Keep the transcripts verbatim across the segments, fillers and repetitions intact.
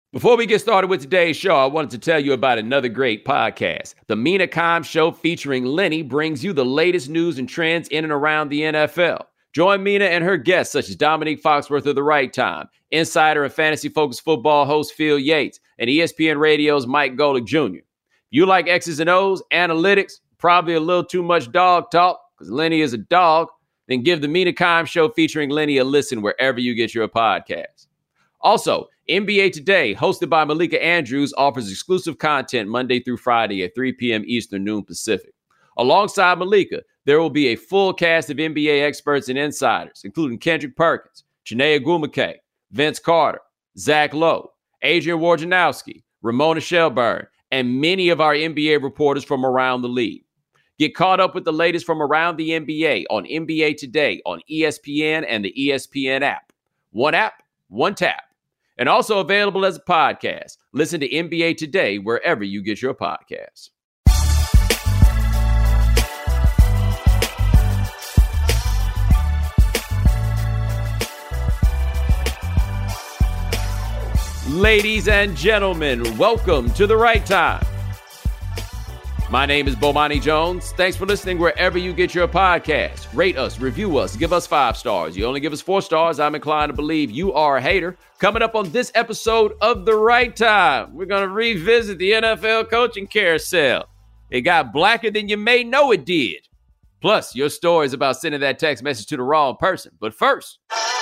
Before we get started with today's show, I wanted to tell you about another great podcast. The Mina Kimes Show featuring Lenny brings you the latest news and trends in and around the N F L. Join Mina and her guests such as Dominique Foxworth of The Right Time, insider and fantasy-focused football host Phil Yates, and E S P N Radio's Mike Golick Junior You like X's and O's, analytics, probably a little too much dog talk because Lenny is a dog, then give the Mina Kimes Show featuring Lenny a listen wherever you get your podcasts. Also, N B A Today, hosted by Malika Andrews, offers exclusive content Monday through Friday at three p.m. Eastern, noon Pacific. Alongside Malika, there will be a full cast of N B A experts and insiders, including Kendrick Perkins, Chiney Ogwumike, Vince Carter, Zach Lowe, Adrian Wojnarowski, Ramona Shelburne, and many of our N B A reporters from around the league. Get caught up with the latest from around the N B A on N B A Today on E S P N and the E S P N app. One app, one tap. And also available as a podcast. Listen to N B A Today wherever you get your podcasts. Ladies and gentlemen, welcome to The Right Time. My name is Bomani Jones. Thanks for listening wherever you get your podcast. Rate us, review us, give us five stars. You only give us four stars, I'm inclined to believe you are a hater. Coming up on this episode of The Right Time, we're going to revisit the N F L coaching carousel. It got blacker than you may know it did. Plus, your stories about sending that text message to the wrong person. But first...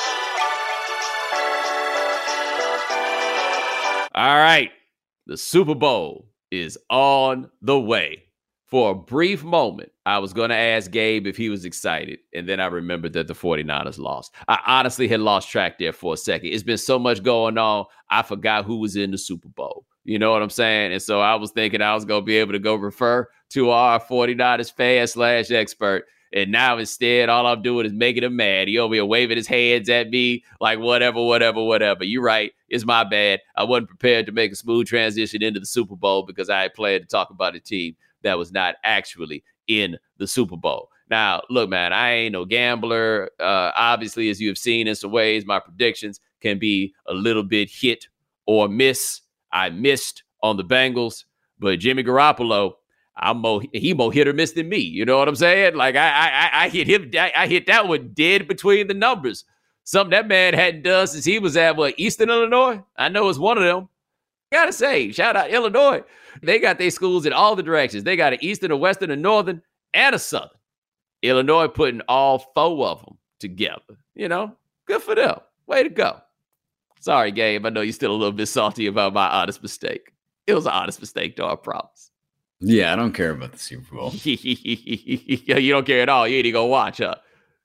All right, the Super Bowl is on the way. For a brief moment, I was going to ask Gabe if he was excited, and then I remembered that the 49ers lost. I honestly had lost track there for a second. It's been so much going on, I forgot who was in the Super Bowl. You know what I'm saying? And so I was thinking I was going to be able to go refer to our 49ers fan slash expert. And now instead, all I'm doing is making him mad. He over here waving his hands at me like whatever, whatever, whatever. You're right. It's my bad. I wasn't prepared to make a smooth transition into the Super Bowl because I had planned to talk about a team that was not actually in the Super Bowl. Now, look, man, I ain't no gambler. Uh, obviously, as you have seen in some ways, my predictions can be a little bit hit or miss. I missed on the Bengals, but Jimmy Garoppolo, I'm more, he more hit or miss than me. You know what I'm saying? Like I, I, I hit him. I hit that one dead between the numbers. Something that man hadn't done since he was at what Eastern Illinois. I know it's one of them. Gotta say, shout out Illinois. They got their schools in all the directions. They got an Eastern, a Western, a Northern, and a Southern. Illinois putting all four of them together. You know, good for them. Way to go. Sorry, Gabe. I know you're still a little bit salty about my honest mistake. It was an honest mistake, though, I promise. Yeah, I don't care about the Super Bowl. You don't care at all. You ain't even gonna watch, huh?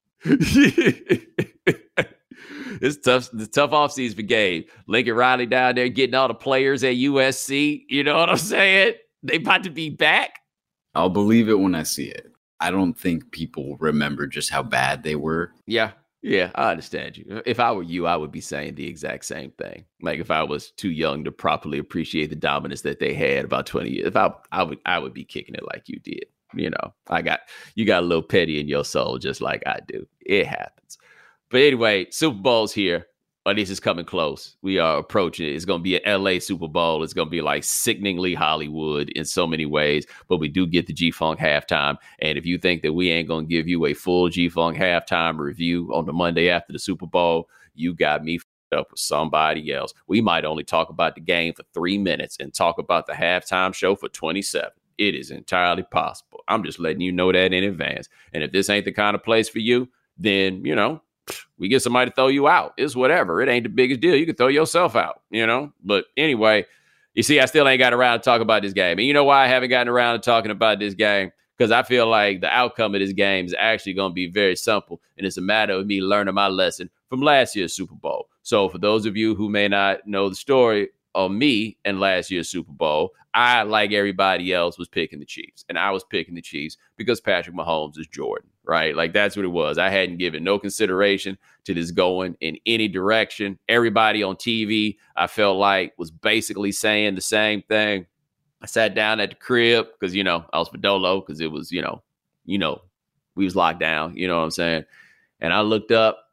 It's tough. The tough offseason for Gabe. Lincoln Riley down there getting all the players at U S C. You know what I'm saying? They about to be back. I'll believe it when I see it. I don't think people remember just how bad they were. Yeah. Yeah, I understand you. If I were you, I would be saying the exact same thing. Like if I was too young to properly appreciate the dominance that they had about twenty years, if I, I would, I would be kicking it like you did. You know, I got, you got a little petty in your soul, just like I do. It happens. But anyway, Super Bowl's here. Or at least it's coming close. We are approaching it. It's going to be an L A Super Bowl. It's going to be like sickeningly Hollywood in so many ways. But we do get the G-Funk halftime. And if you think that we ain't going to give you a full G-Funk halftime review on the Monday after the Super Bowl, you got me f***ed up with somebody else. We might only talk about the game for three minutes and talk about the halftime show for twenty-seven. It is entirely possible. I'm just letting you know that in advance. And if this ain't the kind of place for you, then, you know, we get somebody to throw you out. It's whatever. It ain't the biggest deal. You can throw yourself out, you know? But anyway, you see, I still ain't got around to talk about this game. And you know why I haven't gotten around to talking about this game? Because I feel like the outcome of this game is actually going to be very simple. And it's a matter of me learning my lesson from last year's Super Bowl. So for those of you who may not know the story on me and last year's Super Bowl, I, like everybody else, was picking the Chiefs. And I was picking the Chiefs because Patrick Mahomes is Jordan, right? Like, that's what it was. I hadn't given no consideration to this going in any direction. Everybody on T V, I felt like, was basically saying the same thing. I sat down at the crib because, you know, I was for Dolo because it was, you know, you know, we was locked down. You know what I'm saying? And I looked up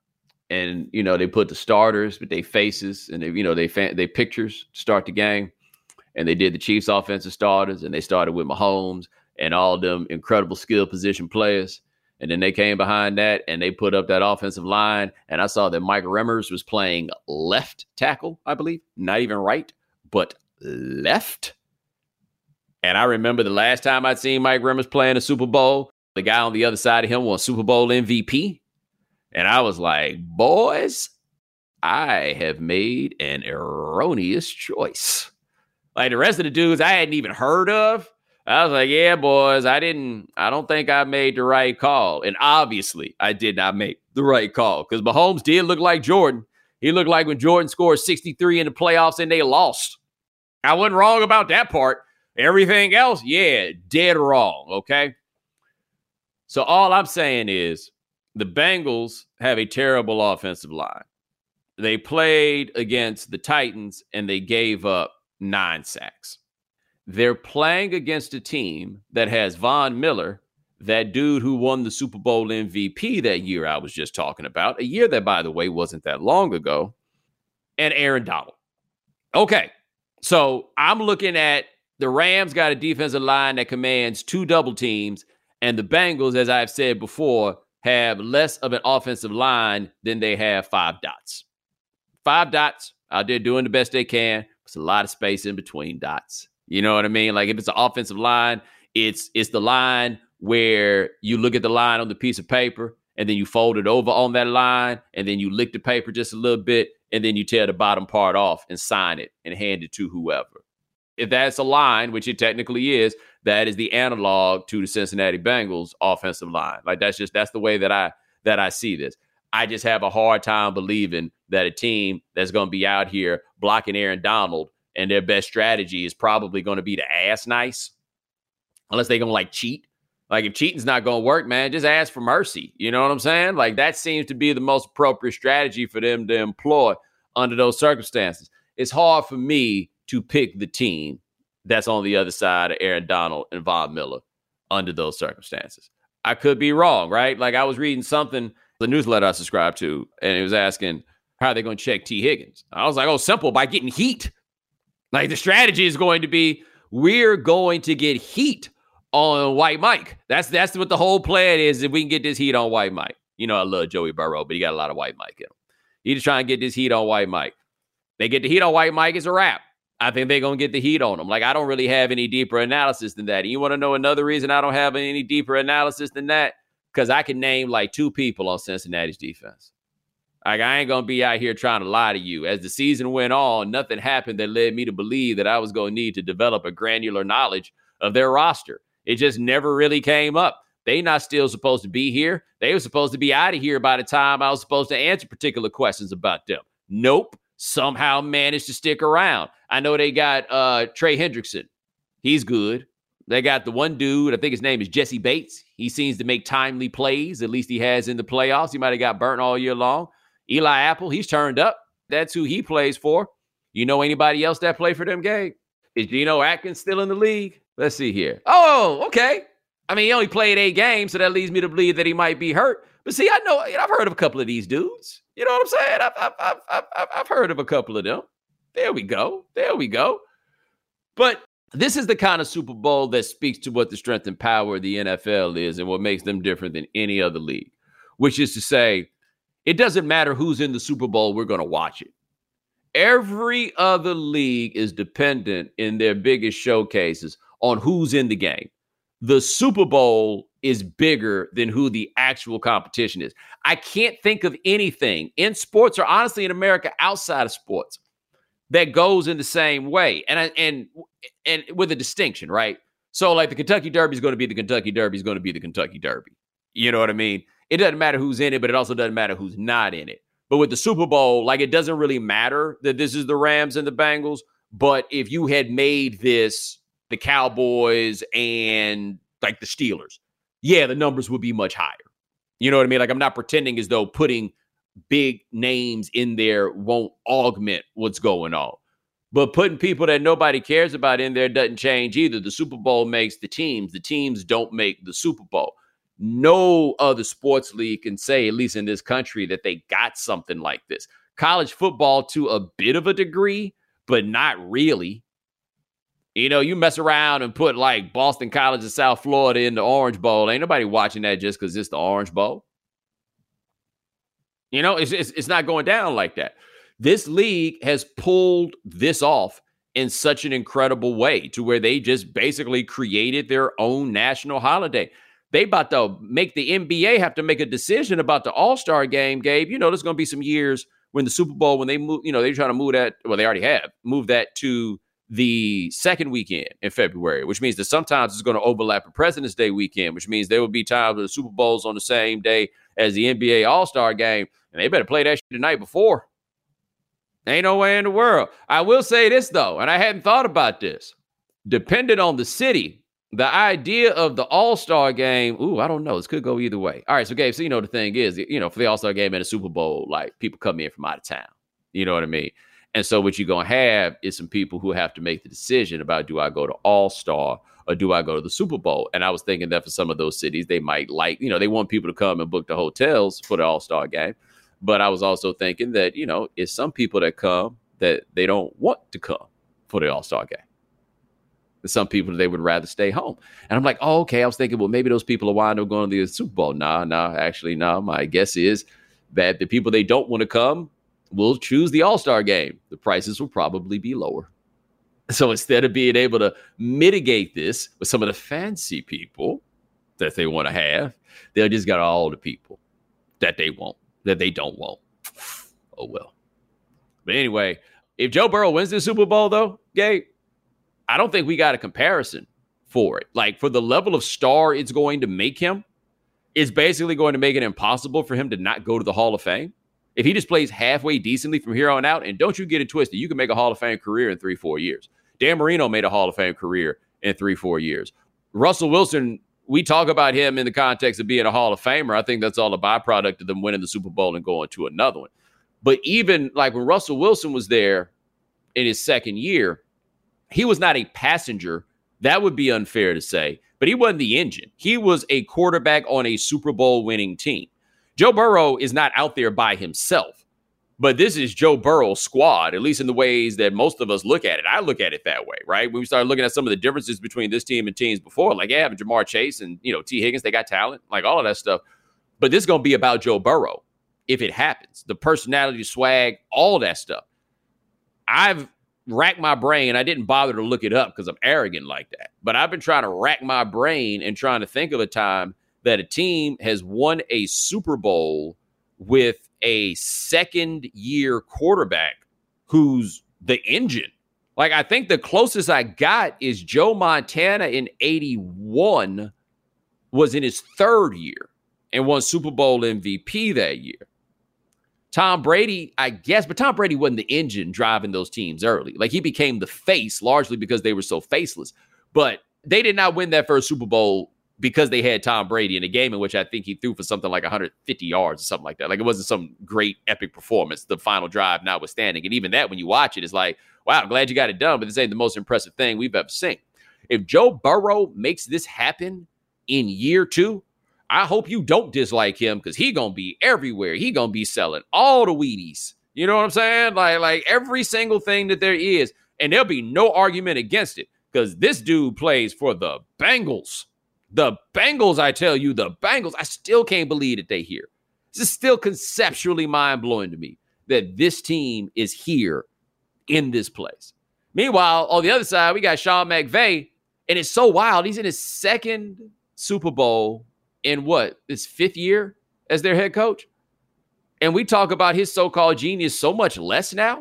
and you know they put the starters with their faces and they, you know they fa- they pictures to start the game, and they did the Chiefs offensive starters, and they started with Mahomes and all them incredible skill position players, and then they came behind that and they put up that offensive line, and I saw that Mike Remmers was playing left tackle, I believe, not even right, but left. And I remember the last time I'd seen Mike Remmers play in a Super Bowl, the guy on the other side of him won Super Bowl M V P. And I was like, boys, I have made an erroneous choice. Like the rest of the dudes I hadn't even heard of. I was like, yeah, boys, I didn't, I don't think I made the right call. And obviously I did not make the right call because Mahomes did look like Jordan. He looked like when Jordan scored sixty-three in the playoffs and they lost. I wasn't wrong about that part. Everything else, yeah, dead wrong, okay? So all I'm saying is the Bengals have a terrible offensive line. They played against the Titans and they gave up nine sacks. They're playing against a team that has Von Miller, that dude who won the Super Bowl M V P that year I was just talking about, a year that, by the way, wasn't that long ago, and Aaron Donald. Okay, so I'm looking at the Rams got a defensive line that commands two double teams, and the Bengals, as I've said before, have less of an offensive line than they have five dots. Five dots out there doing the best they can. There's a lot of space in between dots. You know what I mean? Like if it's an offensive line, it's it's the line where you look at the line on the piece of paper and then you fold it over on that line and then you lick the paper just a little bit and then you tear the bottom part off and sign it and hand it to whoever. If that's a line, which it technically is, that is the analog to the Cincinnati Bengals offensive line. Like that's just that's the way that I that I see this. I just have a hard time believing that a team that's going to be out here blocking Aaron Donald and their best strategy is probably going to be to ass nice, unless they're going to like cheat. Like if cheating's not going to work, man, just ask for mercy. You know what I'm saying? Like that seems to be the most appropriate strategy for them to employ under those circumstances. It's hard for me to pick the team that's on the other side of Aaron Donald and Von Miller under those circumstances. I could be wrong, right? Like I was reading something, the newsletter I subscribe to, and it was asking, how are they going to check T. Higgins? I was like, oh, simple, by getting heat. Like the strategy is going to be, we're going to get heat on White Mike. That's that's what the whole plan is, if we can get this heat on White Mike. You know, I love Joey Burrow, but he got a lot of White Mike in him. He just trying to get this heat on White Mike. They get the heat on White Mike, it's a wrap. I think they're going to get the heat on him. Like, I don't really have any deeper analysis than that. And you want to know another reason I don't have any deeper analysis than that? Because I can name like two people on Cincinnati's defense. Like, I ain't going to be out here trying to lie to you. As the season went on, nothing happened that led me to believe that I was going to need to develop a granular knowledge of their roster. It just never really came up. They not still supposed to be here. They were supposed to be out of here by the time I was supposed to answer particular questions about them. Nope. Somehow managed to stick around. I know they got uh, Trey Hendrickson. He's good. They got the one dude, I think his name is Jesse Bates. He seems to make timely plays. At least he has in the playoffs. He might have got burnt all year long. Eli Apple, he's turned up. That's who he plays for. You know anybody else that play for them, Gabe? Is Geno Atkins still in the league? Let's see here. Oh, okay. I mean, he only played eight games, so that leads me to believe that he might be hurt. But see, I know, I've heard of a couple of these dudes. You know what I'm saying? I've, I've, I've, I've, I've heard of a couple of them. There we go. There we go. But this is the kind of Super Bowl that speaks to what the strength and power of the N F L is and what makes them different than any other league, which is to say, it doesn't matter who's in the Super Bowl, we're going to watch it. Every other league is dependent in their biggest showcases on who's in the game. The Super Bowl is bigger than who the actual competition is. I can't think of anything in sports or honestly in America outside of sports that goes in the same way. And I, and and with a distinction, right? So like the Kentucky Derby is going to be the Kentucky Derby is going to be the Kentucky Derby. You know what I mean? It doesn't matter who's in it, but it also doesn't matter who's not in it. But with the Super Bowl, like it doesn't really matter that this is the Rams and the Bengals. But if you had made this the Cowboys and like the Steelers, yeah, the numbers would be much higher. You know what I mean? Like I'm not pretending as though putting big names in there won't augment what's going on. But putting people that nobody cares about in there doesn't change either. The Super Bowl makes the teams. The teams don't make the Super Bowl. No other sports league can say, at least in this country, that they got something like this. College football to a bit of a degree, but not really. You know, you mess around and put like Boston College of South Florida in the Orange Bowl. Ain't nobody watching that just because it's the Orange Bowl. You know, it's, it's it's not going down like that. This league has pulled this off in such an incredible way to where they just basically created their own national holiday. They about to make the N B A have to make a decision about the All-Star game, Gabe. You know, there's going to be some years when the Super Bowl, when they move, you know, they're trying to move that, well, they already have, move that to the second weekend in February, which means that sometimes it's going to overlap with President's Day weekend, which means there will be times where the Super Bowl's on the same day as the N B A All-Star game, and they better play that shit the night before. Ain't no way in the world. I will say this, though, and I hadn't thought about this. Depending on the city, the idea of the All-Star game, ooh, I don't know. This could go either way. All right, so, Gabe, so you know the thing is, you know, for the All-Star game and the Super Bowl, like, people come in from out of town. You know what I mean? And so what you're going to have is some people who have to make the decision about, do I go to All-Star or do I go to the Super Bowl? And I was thinking that for some of those cities, they might like, you know, they want people to come and book the hotels for the All-Star game. But I was also thinking that, you know, it's some people that come that they don't want to come for the All-Star game. There's some people that they would rather stay home. And I'm like, oh, okay. I was thinking, well, maybe those people will wind up going to the Super Bowl. Nah, nah, actually, nah. My guess is that the people they don't want to come will choose the All-Star game. The prices will probably be lower. So instead of being able to mitigate this with some of the fancy people that they want to have, they'll just got all the people that they want, that they don't want. Oh, well. But anyway, if Joe Burrow wins the Super Bowl, though, Gabe, I don't think we got a comparison for it. Like, for the level of star it's going to make him, it's basically going to make it impossible for him to not go to the Hall of Fame. If he just plays halfway decently from here on out, and don't you get it twisted, you can make a Hall of Fame career in three, four years. Dan Marino made a Hall of Fame career in three, four years. Russell Wilson, we talk about him in the context of being a Hall of Famer. I think that's all a byproduct of them winning the Super Bowl and going to another one. But even like when Russell Wilson was there in his second year, he was not a passenger. That would be unfair to say, but he wasn't the engine. He was a quarterback on a Super Bowl winning team. Joe Burrow is not out there by himself, but this is Joe Burrow's squad, at least in the ways that most of us look at it. I look at it that way, right? When we started looking at some of the differences between this team and teams before, like, yeah, having Jamar Chase and, you know, T. Higgins, they got talent, like all of that stuff. But this is going to be about Joe Burrow if it happens. The personality, swag, all that stuff. I've racked my brain. I didn't bother to look it up because I'm arrogant like that. But I've been trying to rack my brain and trying to think of a time that a team has won a Super Bowl with a second year quarterback who's the engine. Like, I think the closest I got is Joe Montana in eighty-one was in his third year and won Super Bowl M V P that year. Tom Brady, I guess, but Tom Brady wasn't the engine driving those teams early. Like, he became the face largely because they were so faceless. But they did not win that first Super Bowl because they had Tom Brady in a game in which I think he threw for something like one hundred fifty yards or something like that. Like, it wasn't some great epic performance, the final drive notwithstanding. And even that, when you watch it, it's like, wow, glad you got it done, but this ain't the most impressive thing we've ever seen. If Joe Burrow makes this happen in year two, I hope you don't dislike him because he going to be everywhere. He going to be selling all the Wheaties. You know what I'm saying? Like, like every single thing that there is, and there'll be no argument against it because this dude plays for the Bengals. The Bengals, I tell you, the Bengals, I still can't believe that they here. This is still conceptually mind-blowing to me that this team is here in this place. Meanwhile, on the other side, we got Sean McVay, and it's so wild. He's in his second Super Bowl in what, his fifth year as their head coach? And we talk about his so-called genius so much less now.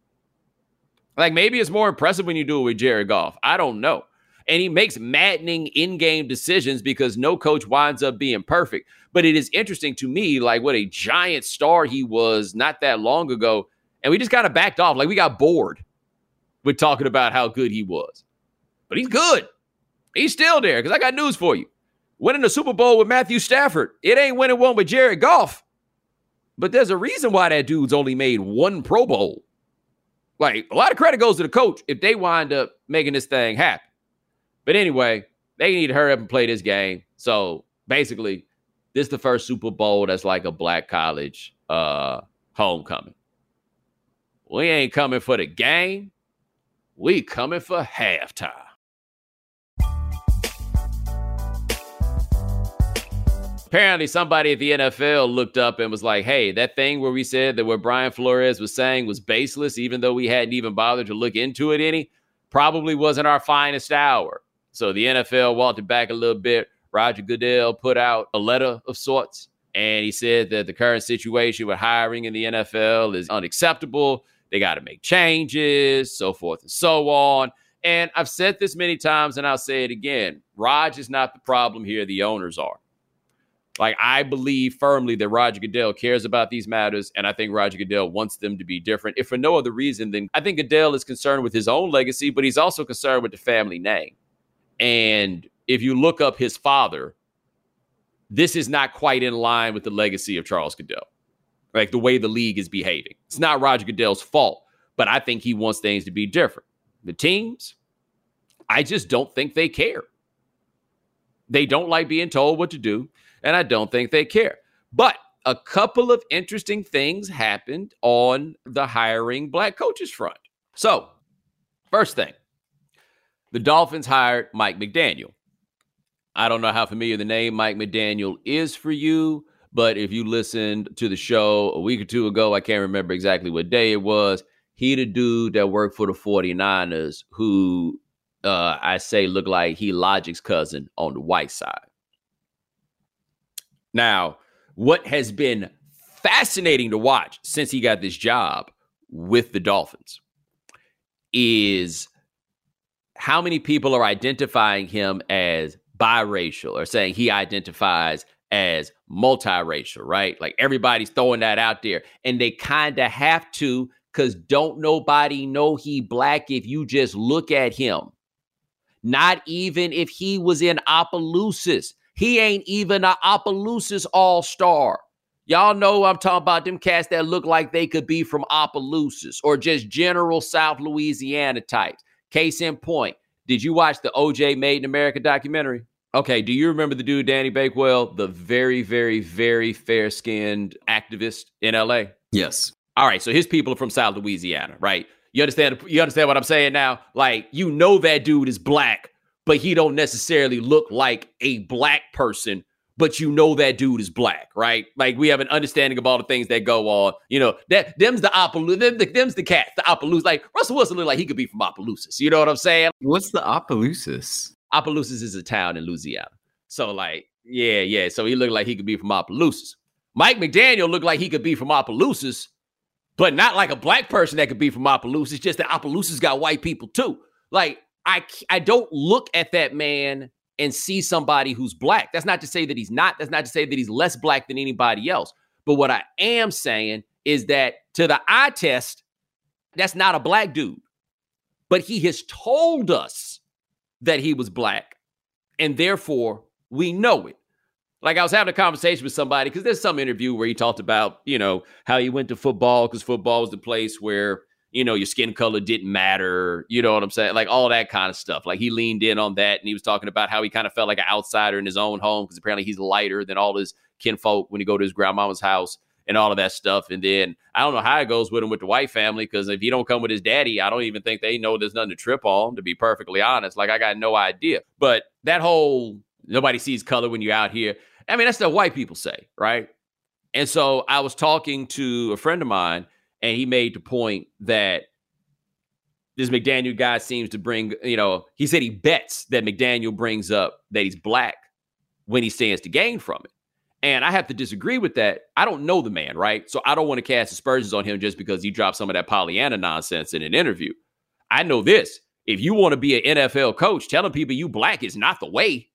Like, maybe it's more impressive when you do it with Jared Goff. I don't know. And he makes maddening in-game decisions because no coach winds up being perfect. But it is interesting to me, like, what a giant star he was not that long ago. And we just kind of backed off. Like, we got bored with talking about how good he was. But he's good. He's still there because I got news for you. Winning the Super Bowl with Matthew Stafford, it ain't winning one with Jared Goff. But there's a reason why that dude's only made one Pro Bowl. Like, a lot of credit goes to the coach if they wind up making this thing happen. But anyway, they need to hurry up and play this game. So Basically, this is the first Super Bowl that's like a black college uh, homecoming. We ain't coming for the game. We coming for halftime. Apparently, somebody at the N F L looked up and was like, hey, that thing where we said that what Brian Flores was saying was baseless, even though we hadn't even bothered to look into it any, probably wasn't our finest hour. So the N F L walked it back a little bit. Roger Goodell put out a letter of sorts, and he said that the current situation with hiring in the N F L is unacceptable. They got to make changes, so forth and so on. And I've said this many times, and I'll say it again. Raj is not the problem here. The owners are. Like, I believe firmly that Roger Goodell cares about these matters, and I think Roger Goodell wants them to be different. If for no other reason, then I think Goodell is concerned with his own legacy, but he's also concerned with the family name. And if you look up his father, this is not quite in line with the legacy of Charles Goodell, like the way the league is behaving. It's not Roger Goodell's fault, but I think he wants things to be different. The teams, I just don't think they care. They don't like being told what to do. And I don't think they care. But a couple of interesting things happened on the hiring black coaches front. So, first thing, the Dolphins hired Mike McDaniel. I don't know how familiar the name Mike McDaniel is for you, but if you listened to the show a week or two ago, I can't remember exactly what day it was, he the dude that worked for the forty-niners who uh, I say looked like he Logic's cousin on the white side. Now, what has been fascinating to watch since he got this job with the Dolphins is how many people are identifying him as biracial or saying he identifies as multiracial, right? Like everybody's throwing that out there, and they kind of have to, because don't nobody know he black if you just look at him. Not even if he was in Opelousas. He ain't even an Opelousas all-star. Y'all know I'm talking about them cats that look like they could be from Opelousas or just general South Louisiana types. Case in point, did you watch the O J Made in America documentary? Okay, do you remember the dude, Danny Bakewell, the very, very, very fair-skinned activist in L A? Yes. All right, so his people are from South Louisiana, right? You understand, you understand what I'm saying now? Like, you know that dude is black, but he don't necessarily look like a black person, but you know that dude is black, right? Like, we have an understanding of all the things that go on. You know, that them's the Opelousas, them, the, them's the cats, the Opelousas. Like, Russell Wilson look like he could be from Opelousas. You know what I'm saying? What's the Opelousas? Opelousas is a town in Louisiana. So, like, yeah, yeah. So he looked like he could be from Opelousas. Mike McDaniel looked like he could be from Opelousas, but not like a black person that could be from Opelousas. Just that Opelousas got white people too. Like, I, I don't look at that man and see somebody who's black. That's not to say that he's not. That's not to say that he's less black than anybody else. But what I am saying is that to the eye test, that's not a black dude. But he has told us that he was black, and therefore we know it. Like, I was having a conversation with somebody because there's some interview where he talked about, you know, how he went to football because football was the place where, you know, your skin color didn't matter. You know what I'm saying? Like all that kind of stuff. Like he leaned in on that, and he was talking about how he kind of felt like an outsider in his own home because apparently he's lighter than all his kinfolk when he go to his grandmama's house and all of that stuff. And then I don't know how it goes with him with the white family, because if he don't come with his daddy, I don't even think they know there's nothing to trip on, to be perfectly honest. Like, I got no idea. But that whole nobody sees color when you're out here, I mean, that's what white people say, right? And so I was talking to a friend of mine, and he made the point that this McDaniel guy seems to bring, you know, he said he bets that McDaniel brings up that he's black when he stands to gain from it. And I have to disagree with that. I don't know the man, right? So I don't want to cast aspersions on him just because he dropped some of that Pollyanna nonsense in an interview. I know this. If you want to be an N F L coach, telling people you black is not the way.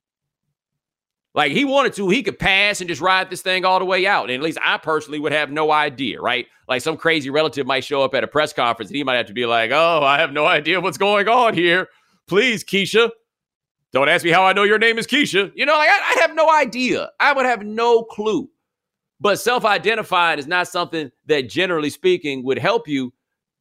Like, he wanted to, he could pass and just ride this thing all the way out. And at least I personally would have no idea, right? Like, some crazy relative might show up at a press conference and he might have to be like, oh, I have no idea what's going on here. Please, Keisha, don't ask me how I know your name is Keisha. You know, like, I, I have no idea. I would have no clue. But self-identifying is not something that, generally speaking, would help you.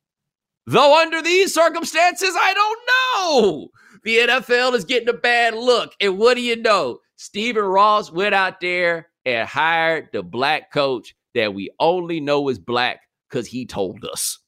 Though under these circumstances, I don't know. The N F L is getting a bad look. And what do you know? Stephen Ross went out there and hired the black coach that we only know is black because he told us.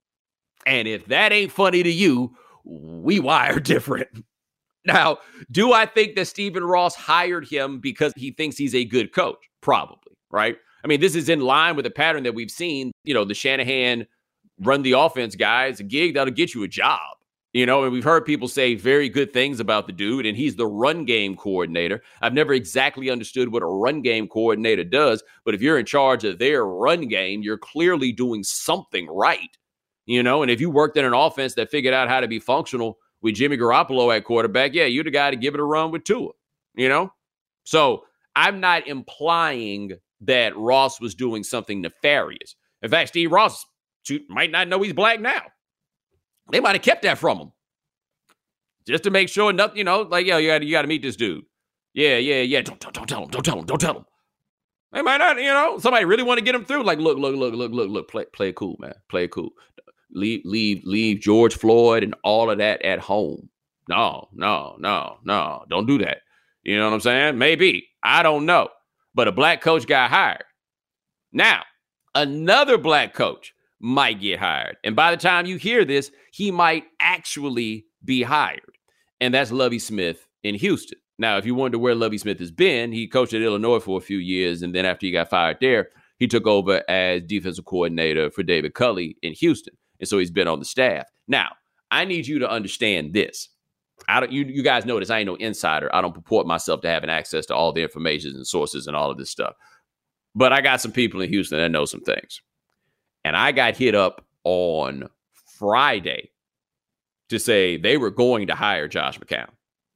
And if that ain't funny to you, we wire different. Now, do I think that Stephen Ross hired him because he thinks he's a good coach? Probably, right? I mean, this is in line with a pattern that we've seen. You know, the Shanahan run the offense guy. It's a gig that'll get you a job. You know, and we've heard people say very good things about the dude, and he's the run game coordinator. I've never exactly understood what a run game coordinator does, but if you're in charge of their run game, you're clearly doing something right. You know, and if you worked in an offense that figured out how to be functional with Jimmy Garoppolo at quarterback, yeah, you're the guy to give it a run with Tua, you know? So I'm not implying that Ross was doing something nefarious. In fact, Steve Ross shoot, might not know he's black now. They might have kept that from him just to make sure nothing, you know, like, yo, you got you got to meet this dude. Yeah, yeah, yeah. Don't, don't, don't tell him. Don't tell him. Don't tell him. They might not, you know, somebody really want to get him through. Like, look, look, look, look, look, look, play, play it cool, man. Play it cool. Leave, leave, leave George Floyd and all of that at home. No, no, no, no. Don't do that. You know what I'm saying? Maybe. I don't know. But a black coach got hired. Now, another black coach might get hired. And by the time you hear this, he might actually be hired. And that's Lovie Smith in Houston. Now, if you wonder where Lovie Smith has been, he coached at Illinois for a few years. And then after he got fired there, he took over as defensive coordinator for David Culley in Houston. And so he's been on the staff. Now, I need you to understand this. I don't, you, you guys know this. I ain't no insider. I don't purport myself to having access to all the information and sources and all of this stuff. But I got some people in Houston that know some things. And I got hit up on Friday to say they were going to hire Josh McCown,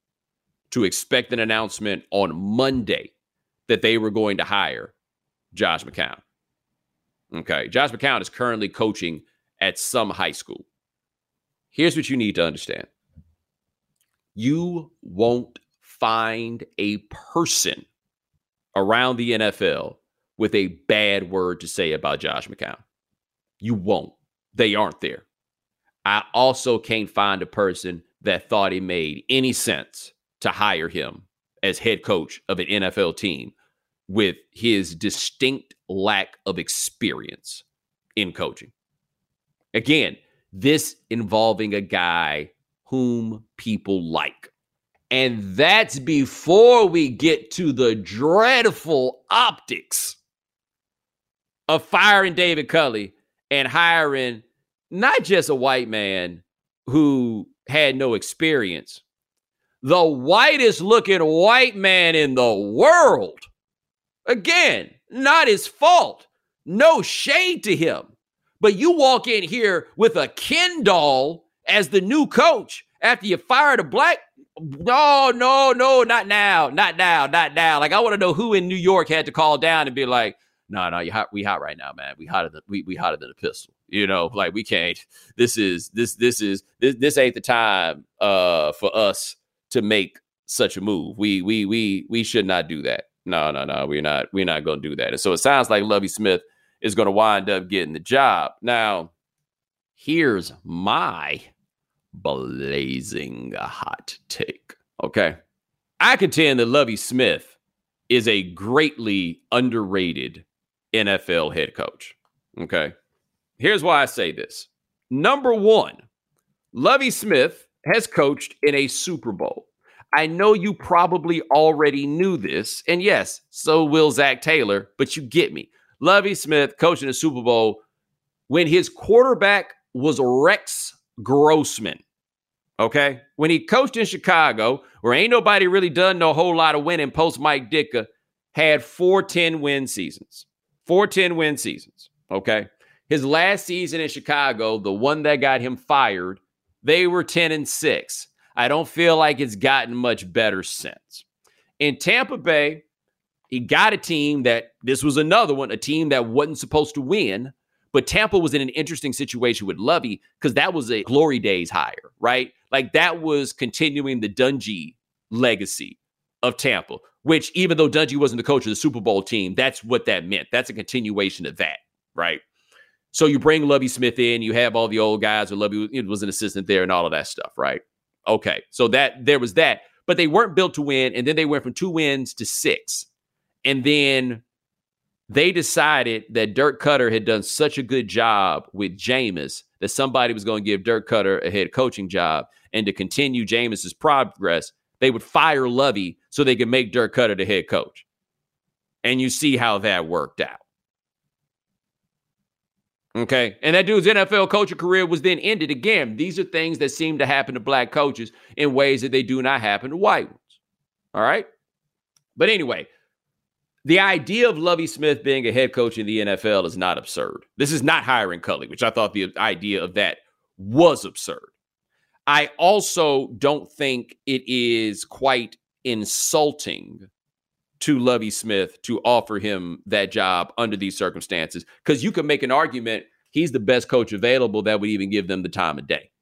to expect an announcement on Monday that they were going to hire Josh McCown. Okay. Josh McCown is currently coaching at some high school. Here's what you need to understand. You won't find a person around the N F L with a bad word to say about Josh McCown. You won't. They aren't there. I also can't find a person that thought it made any sense to hire him as head coach of an N F L team with his distinct lack of experience in coaching. Again, this involving a guy whom people like. And that's before we get to the dreadful optics of firing David Culley and hiring not just a white man who had no experience, the whitest looking white man in the world. Again, not his fault. No shade to him. But you walk in here with a Ken doll as the new coach after you fired a black. No, no, no, not now. Not now. Not now. Like, I want to know who in New York had to call down and be like, no, no, you hot, we hot right now, man. We hotter than we, we hotter than a pistol. You know, like, we can't. This is this this is this this ain't the time uh for us to make such a move. We we we we should not do that. No, no, no. We're not we're not gonna do that. And so it sounds like Lovie Smith is going to wind up getting the job. Now, here's my blazing hot take. Okay. I contend that Lovie Smith is a greatly underrated N F L head coach. Okay. Here's why I say this. Number one, Lovie Smith has coached in a Super Bowl. I know you probably already knew this. And yes, so will Zach Taylor, but you get me. Lovie Smith coaching a Super Bowl when his quarterback was Rex Grossman. Okay. When he coached in Chicago, where ain't nobody really done no whole lot of winning post Mike Ditka, had four ten win seasons. Four ten win seasons. Okay. His last season in Chicago, the one that got him fired, they were ten and six. I don't feel like it's gotten much better since. In Tampa Bay, he got a team that, this was another one, a team that wasn't supposed to win, but Tampa was in an interesting situation with Lovie because that was a glory days hire, right? Like, that was continuing the Dungy legacy of Tampa, which, even though Dungy wasn't the coach of the Super Bowl team, that's what that meant. That's a continuation of that, right? So you bring Lovie Smith in, you have all the old guys, or Lovie was an assistant there and all of that stuff, right? Okay, so that there was that. but they weren't built to win. And then they went from two wins to six. And then they decided that Dirk Cutter had done such a good job with Jameis that somebody was going to give Dirk Cutter a head coaching job. And to continue Jameis's progress, they would fire Lovey so they could make Dirk Cutter the head coach. And you see how that worked out. Okay. And that dude's N F L coaching career was then ended again. These are things that seem to happen to black coaches in ways that they do not happen to white ones. All right. But anyway, the idea of Lovie Smith being a head coach in the N F L is not absurd. This is not hiring Culley, which I thought the idea of that was absurd. I also don't think it is quite insulting to Lovie Smith to offer him that job under these circumstances, because you can make an argument he's the best coach available that would even give them the time of day.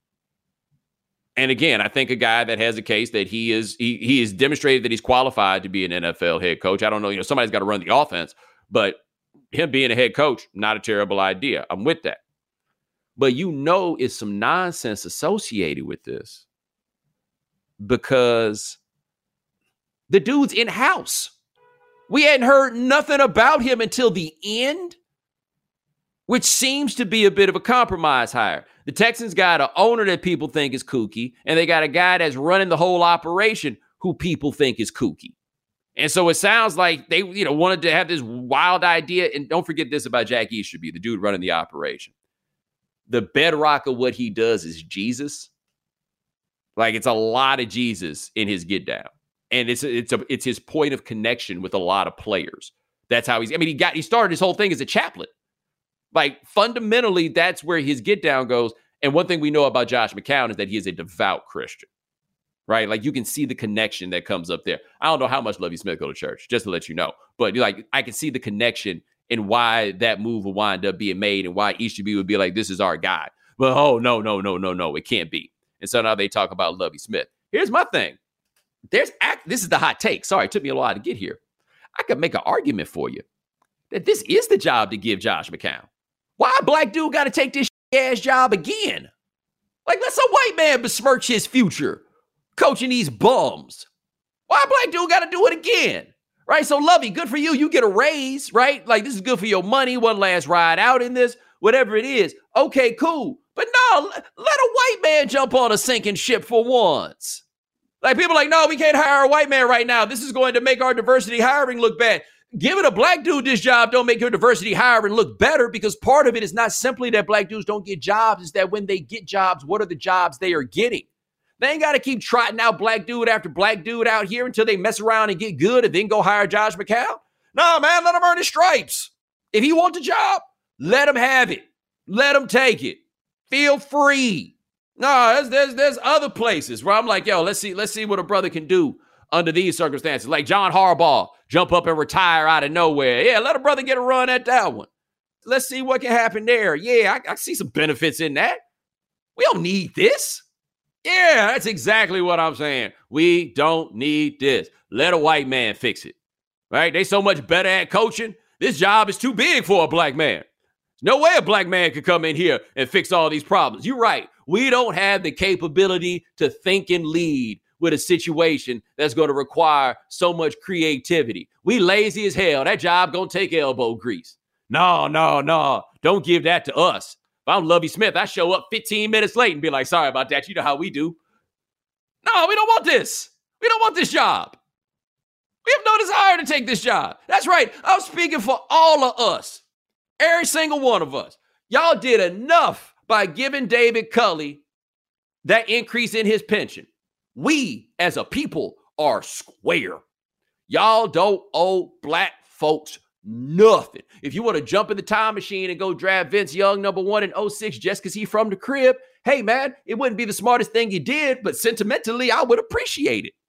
And again, I think a guy that has a case that he is, he, he has demonstrated that he's qualified to be an N F L head coach. I don't know, you know, somebody's got to run the offense, but him being a head coach, not a terrible idea. I'm with that. But you know, it's some nonsense associated with this because the dude's in-house. We hadn't heard nothing about him until the end, which seems to be a bit of a compromise hire. The Texans got an owner that people think is kooky, and they got a guy that's running the whole operation who people think is kooky. And so it sounds like they, you know, wanted to have this wild idea. And don't forget this about Jack Easterby, the dude running the operation. The bedrock of what he does is Jesus. Like, it's a lot of Jesus in his get down. And it's it's a, it's his point of connection with a lot of players. That's how he's, I mean, he got, he started his whole thing as a chaplain. Like, fundamentally, that's where his get down goes. And one thing we know about Josh McCown is that he is a devout Christian, right? Like, you can see the connection that comes up there. I don't know how much Lovie Smith go to church, just to let you know. But like, I can see the connection and why that move will wind up being made and why Easterby would be like, this is our guy. But, oh, no, no, no, no, no, it can't be. And so now they talk about Lovie Smith. Here's my thing. There's act. This is the hot take. Sorry, it took me a while to get here. I could make an argument for you that this is the job to give Josh McCown. Why a black dude got to take this ass job again? Like, let some white man besmirch his future coaching these bums. Why a black dude got to do it again? Right? So, Lovey, good for you. You get a raise, right? Like, this is good for your money. One last ride out in this, whatever it is. Okay, cool. But no, let a white man jump on a sinking ship for once. Like, people are like, no, we can't hire a white man right now. This is going to make our diversity hiring look bad. Giving a black dude this job don't make your diversity hiring look better, because part of it is not simply that black dudes don't get jobs. It's that when they get jobs, what are the jobs they are getting? They ain't got to keep trotting out black dude after black dude out here until they mess around and get good and then go hire Josh McCown. No, man, let him earn his stripes. If he wants a job, let him have it. Let him take it. Feel free. No, there's, there's there's other places where I'm like, yo, let's see, let's see what a brother can do under these circumstances. Like John Harbaugh, jump up and retire out of nowhere. Yeah, let a brother get a run at that one. Let's see what can happen there. Yeah, I, I see some benefits in that. We don't need this. Yeah, that's exactly what I'm saying. We don't need this. Let a white man fix it. Right? They so much better at coaching. This job is too big for a black man. No way a black man could come in here and fix all these problems. You're right. We don't have the capability to think and lead with a situation that's going to require so much creativity. We lazy as hell. That job going to take elbow grease. No, no, no. Don't give that to us. If I'm Lovie Smith, I show up fifteen minutes late and be like, sorry about that. You know how we do. No, we don't want this. We don't want this job. We have no desire to take this job. That's right. I'm speaking for all of us. Every single one of us. Y'all did enough by giving David Culley that increase in his pension. We, as a people, are square. Y'all don't owe black folks nothing. If you want to jump in the time machine and go draft Vince Young number one in oh six just because he's from the crib, hey, man, it wouldn't be the smartest thing you did, but sentimentally, I would appreciate it.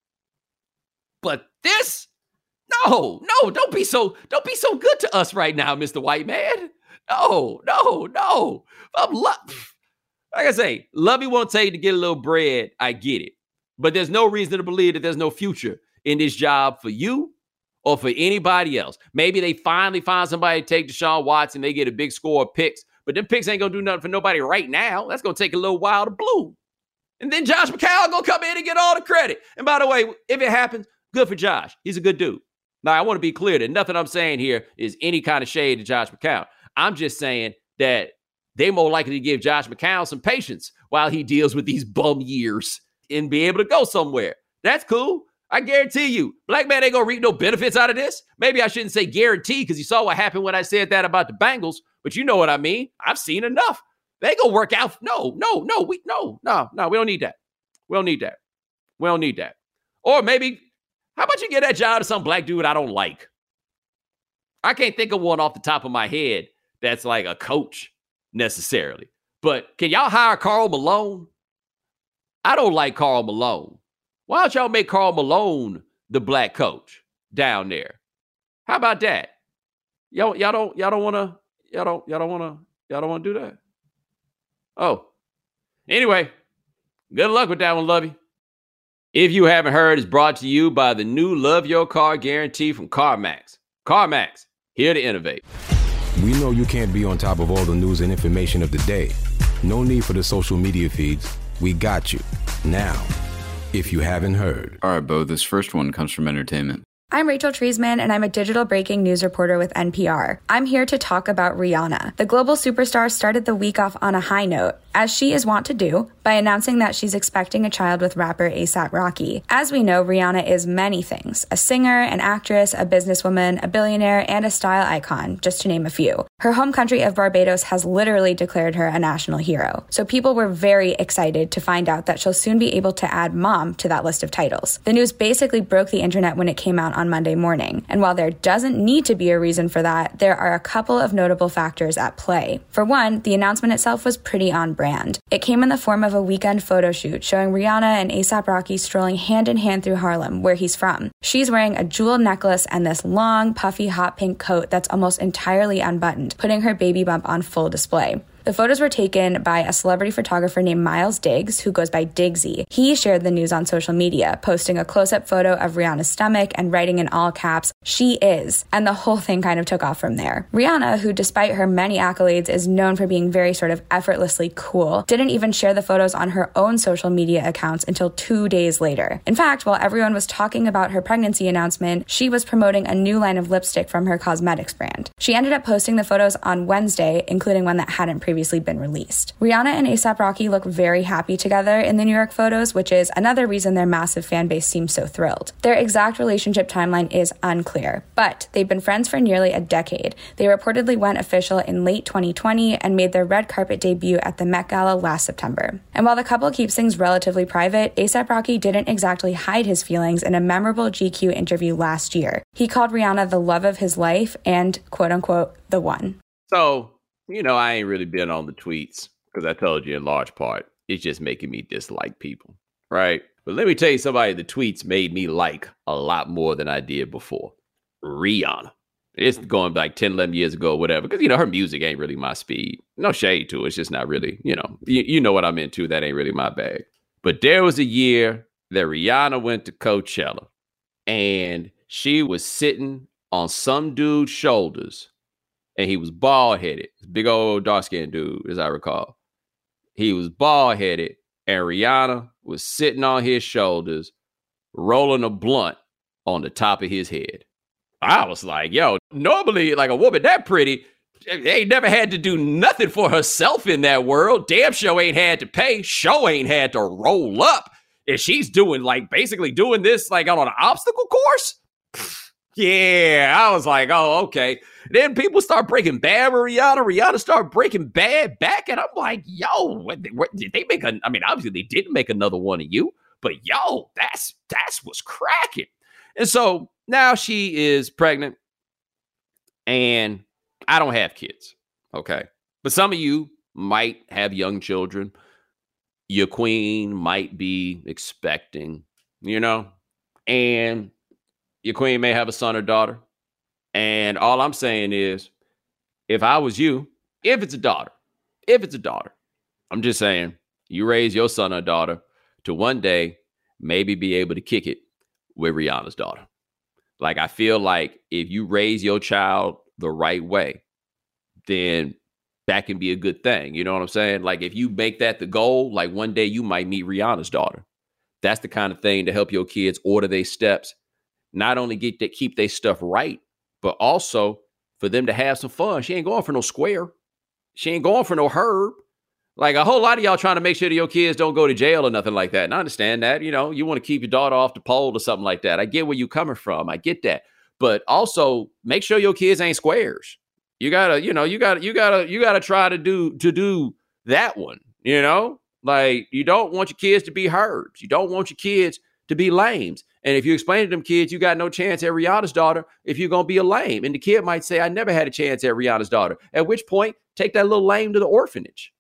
But this, no, no, don't be so, don't be so good to us right now, Mister White Man. No, no, no. I'm lo- like I say, Lovey won't tell you to get a little bread. I get it. But there's no reason to believe that there's no future in this job for you or for anybody else. Maybe they finally find somebody to take Deshaun Watson. They get a big score of picks. But them picks ain't going to do nothing for nobody right now. That's going to take a little while to bloom. And then Josh McCown gonna come in and get all the credit. And by the way, if it happens, good for Josh. He's a good dude. Now, I want to be clear that nothing I'm saying here is any kind of shade to Josh McCown. I'm just saying that they more likely to give Josh McCown some patience while he deals with these bum years and be able to go somewhere. That's cool. I guarantee you, black man ain't gonna reap no benefits out of this. Maybe I shouldn't say guarantee because you saw what happened when I said that about the Bengals, but you know what I mean. I've seen enough. They ain't gonna work out. No, no, no, we no, no, no, we don't need that. We don't need that. We don't need that. Or maybe, how about you get that job to some black dude I don't like? I can't think of one off the top of my head that's like a coach necessarily. But can y'all hire Karl Malone? I don't like Karl Malone. Why don't y'all make Karl Malone the black coach down there? How about that? Y'all, y'all don't, y'all don't want to, y'all don't, y'all don't want to, y'all don't want to do that. Oh, anyway, good luck with that one, Lovey. If you haven't heard, it's brought to you by the new Love Your Car guarantee from CarMax. CarMax, here to innovate. We know you can't be on top of all the news and information of the day. No need for the social media feeds. We got you. Now, if you haven't heard. All right, Bo, this first one comes from entertainment. I'm Rachel Treisman, and I'm a digital breaking news reporter with N P R. I'm here to talk about Rihanna. The global superstar started the week off on a high note, as she is wont to do, by announcing that she's expecting a child with rapper A$AP Rocky. As we know, Rihanna is many things: a singer, an actress, a businesswoman, a billionaire, and a style icon, just to name a few. Her home country of Barbados has literally declared her a national hero. So people were very excited to find out that she'll soon be able to add mom to that list of titles. The news basically broke the internet when it came out on Monday morning. And while there doesn't need to be a reason for that, there are a couple of notable factors at play. For one, the announcement itself was pretty on brand. It came in the form of a weekend photo shoot showing Rihanna and A$AP Rocky strolling hand in hand through Harlem, where he's from. She's wearing a jeweled necklace and this long, puffy, hot pink coat that's almost entirely unbuttoned, putting her baby bump on full display. The photos were taken by a celebrity photographer named Miles Diggs, who goes by Diggsy. He shared the news on social media, posting a close-up photo of Rihanna's stomach and writing in all caps, "She is," and the whole thing kind of took off from there. Rihanna, who despite her many accolades is known for being very sort of effortlessly cool, didn't even share the photos on her own social media accounts until two days later. In fact, while everyone was talking about her pregnancy announcement, she was promoting a new line of lipstick from her cosmetics brand. She ended up posting the photos on Wednesday, including one that hadn't previously previously been released. Rihanna and A$AP Rocky look very happy together in the New York photos, which is another reason their massive fan base seems so thrilled. Their exact relationship timeline is unclear, but they've been friends for nearly a decade. They reportedly went official in late twenty twenty and made their red carpet debut at the Met Gala last September. And while the couple keeps things relatively private, A$AP Rocky didn't exactly hide his feelings in a memorable G Q interview last year. He called Rihanna the love of his life and, quote-unquote, the one. So, you know, I ain't really been on the tweets because I told you in large part, it's just making me dislike people, right? But let me tell you somebody the tweets made me like a lot more than I did before. Rihanna. It's going like ten, eleven years ago, whatever, because, you know, her music ain't really my speed. No shade to it. It's just not really, you know, you, you know what I'm into. That ain't really my bag. But there was a year that Rihanna went to Coachella and she was sitting on some dude's shoulders. And he was bald-headed. Big old dark-skinned dude, as I recall. He was bald-headed, and Rihanna was sitting on his shoulders, rolling a blunt on the top of his head. I was like, yo, normally, like a woman that pretty, ain't never had to do nothing for herself in that world. Damn show ain't had to pay. Show ain't had to roll up. And she's doing, like, basically doing this, like, on an obstacle course? Yeah, I was like, oh, okay. Then people start breaking bad with Rihanna. Rihanna started breaking bad back. And I'm like, yo, what, what, did they make a, I mean, obviously they didn't make another one of you. But yo, that's, that's what's cracking. And so now she is pregnant. And I don't have kids. Okay. But some of you might have young children. Your queen might be expecting, you know, and your queen may have a son or daughter. And all I'm saying is, if I was you, if it's a daughter, if it's a daughter, I'm just saying, you raise your son or daughter to one day maybe be able to kick it with Rihanna's daughter. Like, I feel like if you raise your child the right way, then that can be a good thing. You know what I'm saying? Like if you make that the goal, like one day you might meet Rihanna's daughter. That's the kind of thing to help your kids order their steps, not only get to keep their stuff right, but also for them to have some fun. She ain't going for no square. She ain't going for no herb. Like a whole lot of y'all trying to make sure that your kids don't go to jail or nothing like that. And I understand that, you know, you want to keep your daughter off the pole or something like that. I get where you're coming from. I get that. But also make sure your kids ain't squares. You gotta, you know, you gotta, you gotta, you gotta try to do, to do that one, you know, like you don't want your kids to be herbs. You don't want your kids to be lames. And if you explain to them kids, you got no chance at Rihanna's daughter if you're going to be a lame. And the kid might say, I never had a chance at Rihanna's daughter. At which point, take that little lame to the orphanage.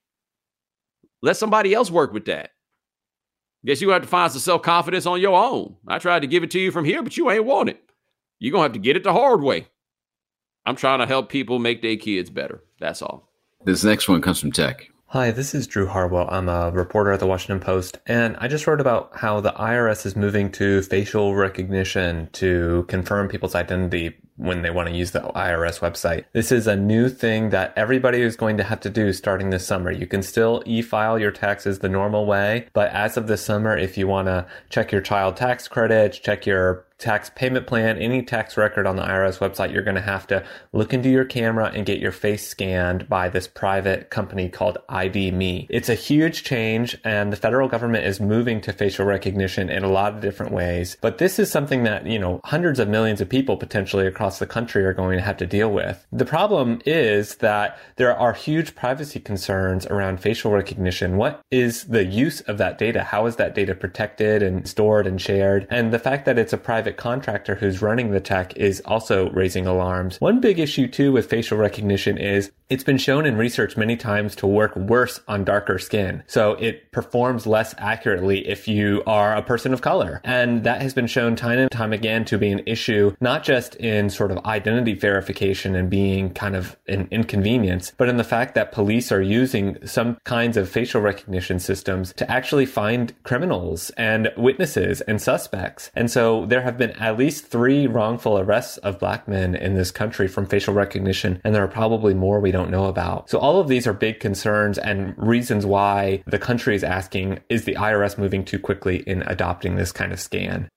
Let somebody else work with that. Guess you have to find some self-confidence on your own. I tried to give it to you from here, but you ain't want it. You're going to have to get it the hard way. I'm trying to help people make their kids better. That's all. This next one comes from Tech. Hi, this is Drew Harwell. I'm a reporter at the Washington Post, and I just wrote about how the I R S is moving to facial recognition to confirm people's identity when they want to use the I R S website. This is a new thing that everybody is going to have to do starting this summer. You can still e-file your taxes the normal way, but as of this summer, if you want to check your child tax credits, check your tax payment plan, any tax record on the I R S website, you're going to have to look into your camera and get your face scanned by this private company called I D Me. It's a huge change, and the federal government is moving to facial recognition in a lot of different ways. But this is something that, you know, hundreds of millions of people potentially across the country are going to have to deal with. The problem is that there are huge privacy concerns around facial recognition. What is the use of that data? How is that data protected and stored and shared? And the fact that it's a private contractor who's running the tech is also raising alarms. One big issue too with facial recognition is it's been shown in research many times to work worse on darker skin. So it performs less accurately if you are a person of color. And that has been shown time and time again to be an issue, not just in sort of identity verification and being kind of an inconvenience, but in the fact that police are using some kinds of facial recognition systems to actually find criminals and witnesses and suspects. And so there have been at least three wrongful arrests of black men in this country from facial recognition, and there are probably more we don't know about. So all of these are big concerns and reasons why the country is asking, is the I R S moving too quickly in adopting this kind of scan?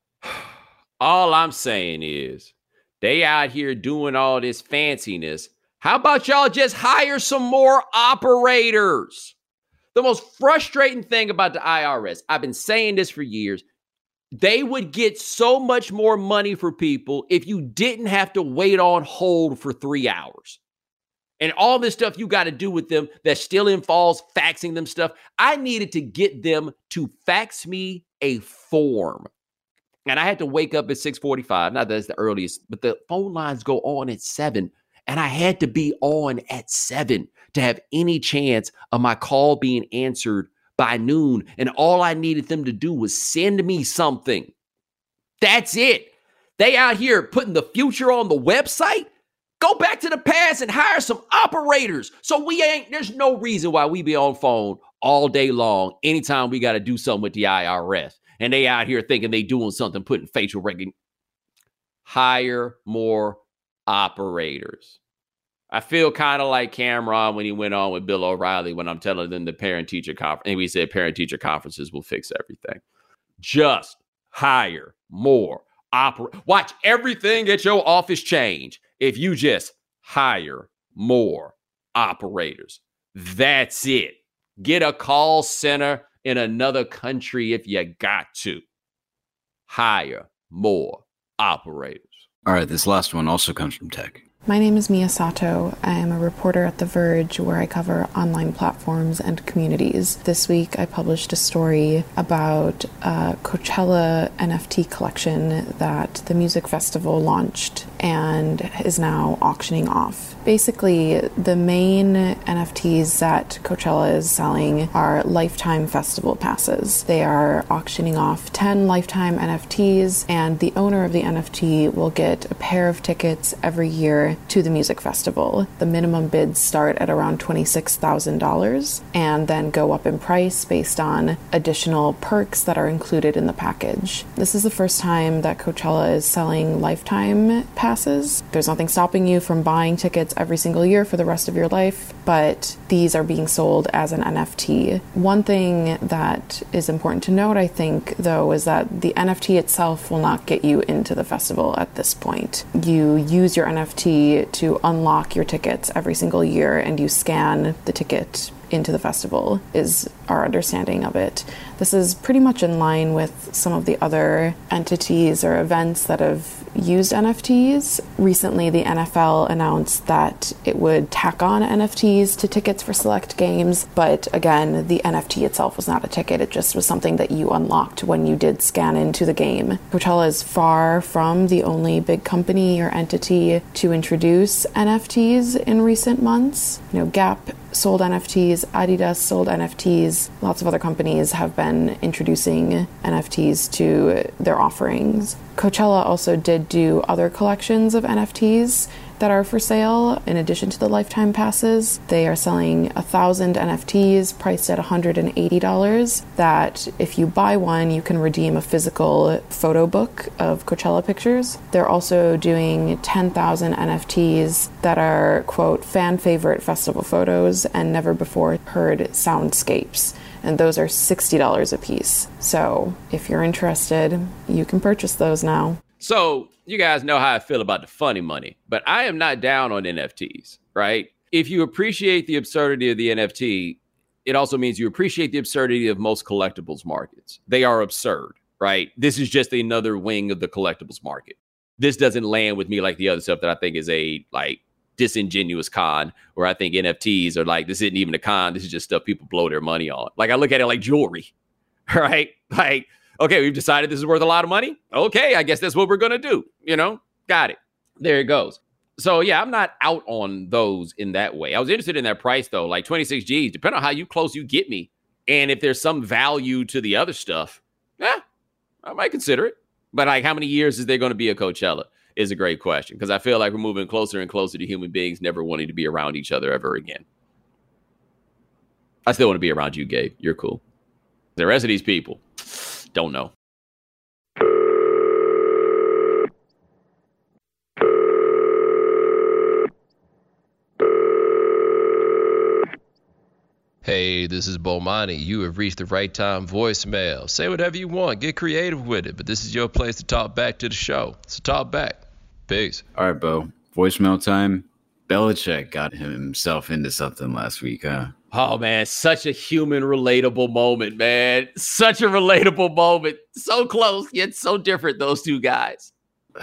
All I'm saying is they out here doing all this fanciness. How about y'all just hire some more operators? The most frustrating thing about the I R S, I've been saying this for years, they would get so much more money for people if you didn't have to wait on hold for three hours. And all this stuff you got to do with them that still involves faxing them stuff. I needed to get them to fax me a form. And I had to wake up at six forty-five. Not that it's the earliest, but the phone lines go on at seven. And I had to be on at seven to have any chance of my call being answered by noon. And all I needed them to do was send me something. That's it. They out here putting the future on the website. Go back to the past and hire some operators. So we ain't, there's no reason why we be on phone all day long anytime we got to do something with the I R S. And they out here thinking they doing something, putting facial recognition. Hire more operators. I feel kind of like Cameron when he went on with Bill O'Reilly when I'm telling them the parent-teacher conference. And we said parent-teacher conferences will fix everything. Just hire more operators. Watch everything at your office change if you just hire more operators. That's it. Get a call center in another country if you got to. Hire more operators. All right, this last one also comes from Tech. My name is Mia Sato. I am a reporter at The Verge where I cover online platforms and communities. This week I published a story about a Coachella N F T collection that the music festival launched and is now auctioning off. Basically, the main N F Ts that Coachella is selling are lifetime festival passes. They are auctioning off ten lifetime N F Ts, and the owner of the N F T will get a pair of tickets every year enter to the music festival. The minimum bids start at around twenty-six thousand dollars and then go up in price based on additional perks that are included in the package. This is the first time that Coachella is selling lifetime passes. There's nothing stopping you from buying tickets every single year for the rest of your life, but these are being sold as an N F T. One thing that is important to note, I think, though, is that the N F T itself will not get you into the festival at this point. You use your N F T to unlock your tickets every single year, and you scan the ticket into the festival, is our understanding of it. This is pretty much in line with some of the other entities or events that have used N F Ts. Recently, the N F L announced that it would tack on N F Ts to tickets for select games, but again, the N F T itself was not a ticket. It just was something that you unlocked when you did scan into the game. Coachella is far from the only big company or entity to introduce N F Ts in recent months. You know, Gap sold N F Ts, Adidas sold N F Ts. Lots of other companies have been introducing N F Ts to their offerings. Coachella also did do other collections of N F Ts that are for sale. In addition to the lifetime passes, they are selling a thousand N F Ts priced at one hundred eighty dollars that if you buy one, you can redeem a physical photo book of Coachella pictures. They're also doing ten thousand N F Ts that are, quote, fan favorite festival photos and never before heard soundscapes. And those are sixty dollars a piece. So if you're interested, you can purchase those now. So you guys know how I feel about the funny money, but I am not down on N F Ts, right? If you appreciate the absurdity of the N F T, it also means you appreciate the absurdity of most collectibles markets. They are absurd, right? This is just another wing of the collectibles market. This doesn't land with me like the other stuff that I think is a like disingenuous con, where I think N F Ts are like, this isn't even a con. This is just stuff people blow their money on. Like I look at it like jewelry, right? Like, okay, we've decided this is worth a lot of money. Okay, I guess that's what we're going to do. You know, got it. There it goes. So, yeah, I'm not out on those in that way. I was interested in that price, though, like twenty-six G's, depending on how you close you get me. And if there's some value to the other stuff, yeah, I might consider it. But like, how many years is there going to be a Coachella is a great question, because I feel like we're moving closer and closer to human beings never wanting to be around each other ever again. I still want to be around you, Gabe. You're cool. The rest of these people, don't know. Hey, this is Bomani. You have reached the right time voicemail. Say whatever you want. Get creative with it. But this is your place to talk back to the show. So talk back. Peace. All right, Bo. Voicemail time. Belichick got himself into something last week, huh? Oh, man. Such a human, relatable moment, man. Such a relatable moment. So close, yet so different, those two guys.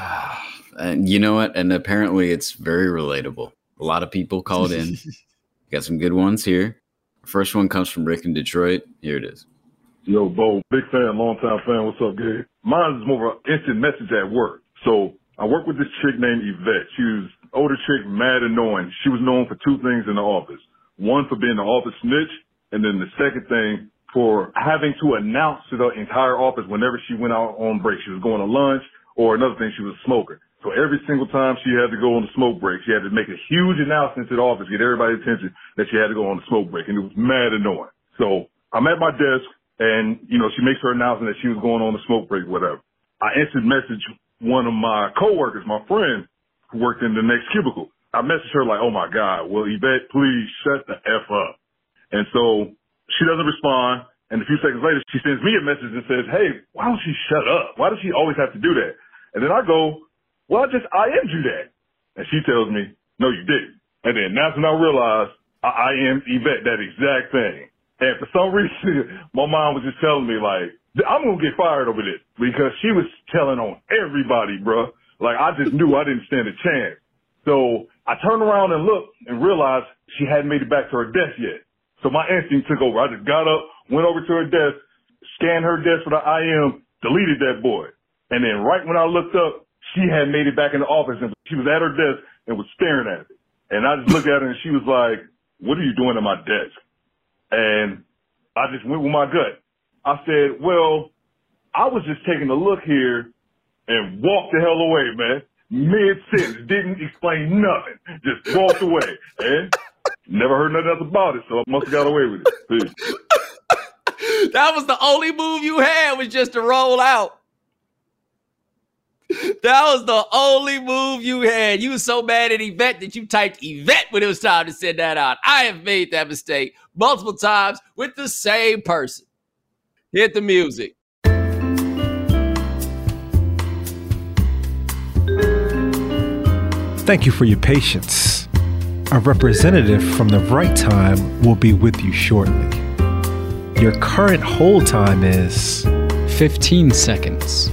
And you know what? And apparently it's very relatable. A lot of people called in. Got some good ones here. First one comes from Rick in Detroit. Here it is. Yo, Bo, big fan, long time fan. What's up, Gabe? Mine is more of an instant message at work. So I work with this chick named Yvette. She was an older chick, mad annoying. She was known for two things in the office. One, for being the office snitch, and then the second thing, for having to announce to the entire office whenever she went out on break. She was going to lunch, or another thing, she was a smoker. So every single time she had to go on the smoke break, she had to make a huge announcement to the office, get everybody's attention that she had to go on the smoke break. And it was mad annoying. So I'm at my desk and, you know, she makes her announcement that she was going on the smoke break, whatever. I instant message one of my coworkers, my friend who worked in the next cubicle. I messaged her like, oh my God, well, Yvette, please shut the F up. And so she doesn't respond. And a few seconds later, she sends me a message and says, hey, why don't she shut up? Why does she always have to do that? And then I go, well, I just I M'd you that. And she tells me, no, you didn't. And then that's when I realized I, I M'd Yvette that exact thing. And for some reason, my mom was just telling me, like, I'm going to get fired over this because she was telling on everybody, bro. Like, I just knew I didn't stand a chance. So I turned around and looked and realized she hadn't made it back to her desk yet. So my instinct took over. I just got up, went over to her desk, scanned her desk for the I M, deleted that boy. And then right when I looked up, she had made it back in the office and she was at her desk and was staring at it. And I just looked at her and she was like, what are you doing at my desk? And I just went with my gut. I said, well, I was just taking a look here and walked the hell away, man. mid-sentence, didn't explain nothing, just walked away. And never heard nothing else about it, so I must have got away with it. Peace. That was the only move you had, was just to roll out. That was the only move you had. You were so mad at Yvette that you typed Yvette when it was time to send that out. I have made that mistake multiple times with the same person. Hit the music. Thank you for your patience. A representative from the right time will be with you shortly. Your current hold time is fifteen seconds.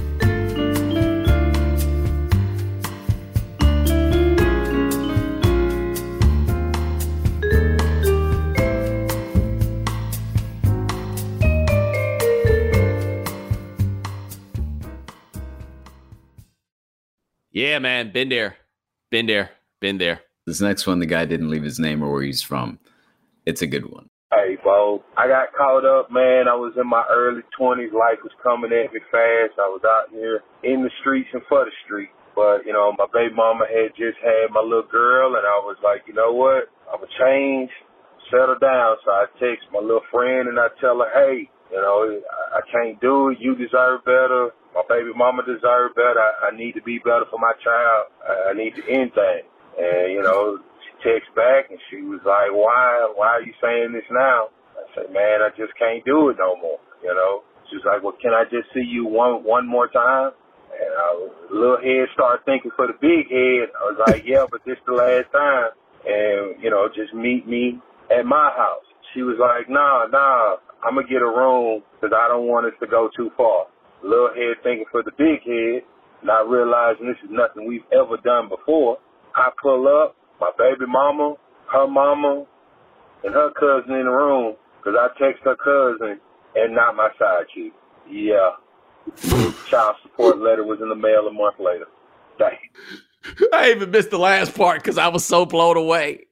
Yeah, man. Been there. Been there. Been there. This next one, the guy didn't leave his name or where he's from. It's a good one. Hey, Bo. I got caught up, man. I was in my early twenties. Life was coming at me fast. I was out here in the streets and for the street. But, you know, my baby mama had just had my little girl, and I was like, you know what? I'm going to change, settle down. So I text my little friend, and I tell her, hey, you know, I can't do it. You deserve better. My baby mama deserves better. I, I need to be better for my child. I, I need to end things. And, you know, she texts back and she was like, why, why are you saying this now? I said, man, I just can't do it no more. You know, she was like, well, can I just see you one, one more time? And I, little head started thinking for the big head. I was like, yeah, but this the last time. And, you know, just meet me at my house. She was like, nah, nah, I'm going to get a room because I don't want us to go too far. Little head thinking for the big head, not realizing this is nothing we've ever done before. I pull up, my baby mama, her mama, and her cousin in the room because I text her cousin and not my side chick. Yeah. Child support letter was in the mail a month later. Dang. I even missed the last part because I was so blown away.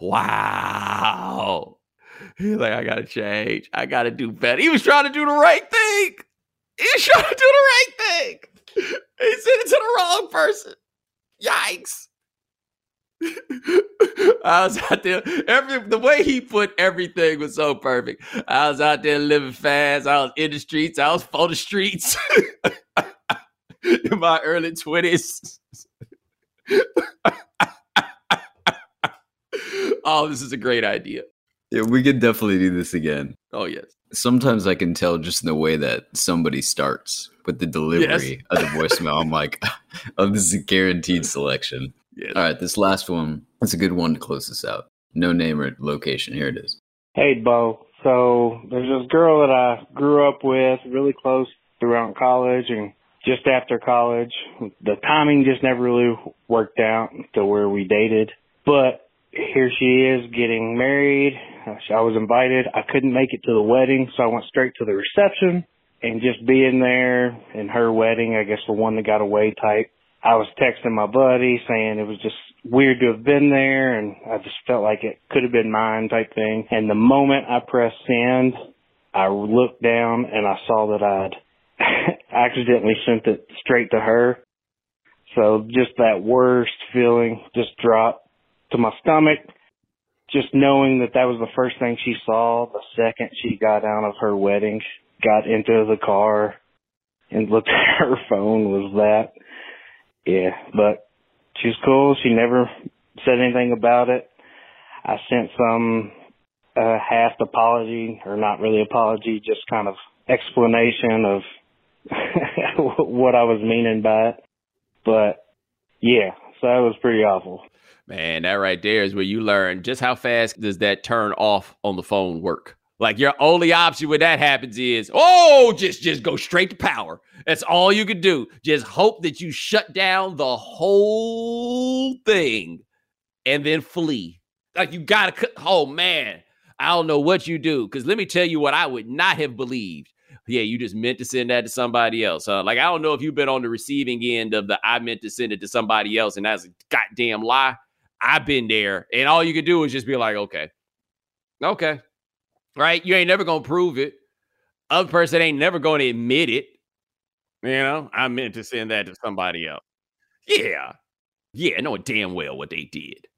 Wow. He's like, I got to change. I got to do better. He was trying to do the right thing. He was trying to do the right thing. He sent it to the wrong person. Yikes. I was out there. Every the way he put everything was so perfect. I was out there living fast. I was in the streets. I was for the streets in my early twenties. Oh, this is a great idea. Yeah, we could definitely do this again. Oh, yes. Sometimes I can tell just in the way that somebody starts with the delivery Yes. of the voicemail. I'm like, oh, this is a guaranteed selection. Yes. All right, this last one, it's a good one to close this out. No name or location. Here it is. Hey, Bo. So there's this girl that I grew up with, really close throughout college and just after college. The timing just never really worked out to where we dated. But here she is getting married. I was invited. I couldn't make it to the wedding, so I went straight to the reception. And just being there in her wedding, I guess the one that got away type, I was texting my buddy saying it was just weird to have been there, and I just felt like it could have been mine type thing. And the moment I pressed send, I looked down and I saw that I'd accidentally sent it straight to her. So just that worst feeling just dropped to my stomach. Just knowing that that was the first thing she saw the second she got out of her wedding, got into the car and looked at her phone was that. Yeah, but she's cool. She never said anything about it. I sent some uh, half apology, or not really apology, just kind of explanation of what I was meaning by it. But yeah, so that was pretty awful. Man, that right there is where you learn just how fast does that turn off on the phone work. Like your only option when that happens is, oh, just, just go straight to power. That's all you can do. Just hope that you shut down the whole thing and then flee. Like you gotta cut. Oh man, I don't know what you do. Cause let me tell you what I would not have believed. Yeah, you just meant to send that to somebody else. Huh? Like, I don't know if you've been on the receiving end of the I meant to send it to somebody else and that's a goddamn lie. I've been there, and all you can do is just be like, okay, okay, right? You ain't never going to prove it. Other person ain't never going to admit it. You know, I meant to send that to somebody else. Yeah. Yeah, knowing damn well what they did.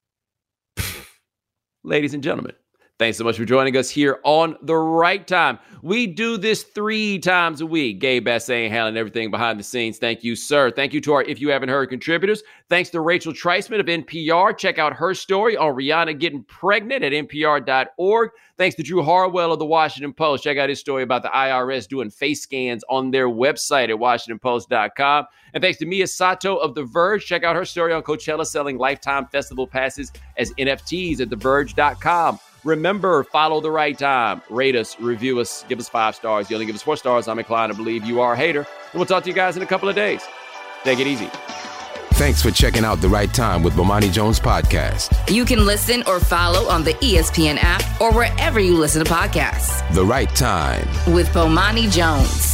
Ladies and gentlemen, thanks so much for joining us here on The Right Time. We do this three times a week. Gabe Bassane handling everything behind the scenes. Thank you, sir. Thank you to our If You Haven't Heard contributors. Thanks to Rachel Treisman of N P R. Check out her story on Rihanna getting pregnant at N P R dot org. Thanks to Drew Harwell of The Washington Post. Check out his story about the I R S doing face scans on their website at Washington Post dot com. And thanks to Mia Sato of The Verge. Check out her story on Coachella selling lifetime festival passes as N F Ts at The Verge dot com. Remember, follow The Right Time. Rate us, review us, give us five stars. You only give us four stars, I'm inclined to believe you are a hater. And we'll talk to you guys in a couple of days. Take it easy. Thanks for checking out The Right Time with Bomani Jones podcast. You can listen or follow on the E S P N app or wherever you listen to podcasts. The Right Time with Bomani Jones.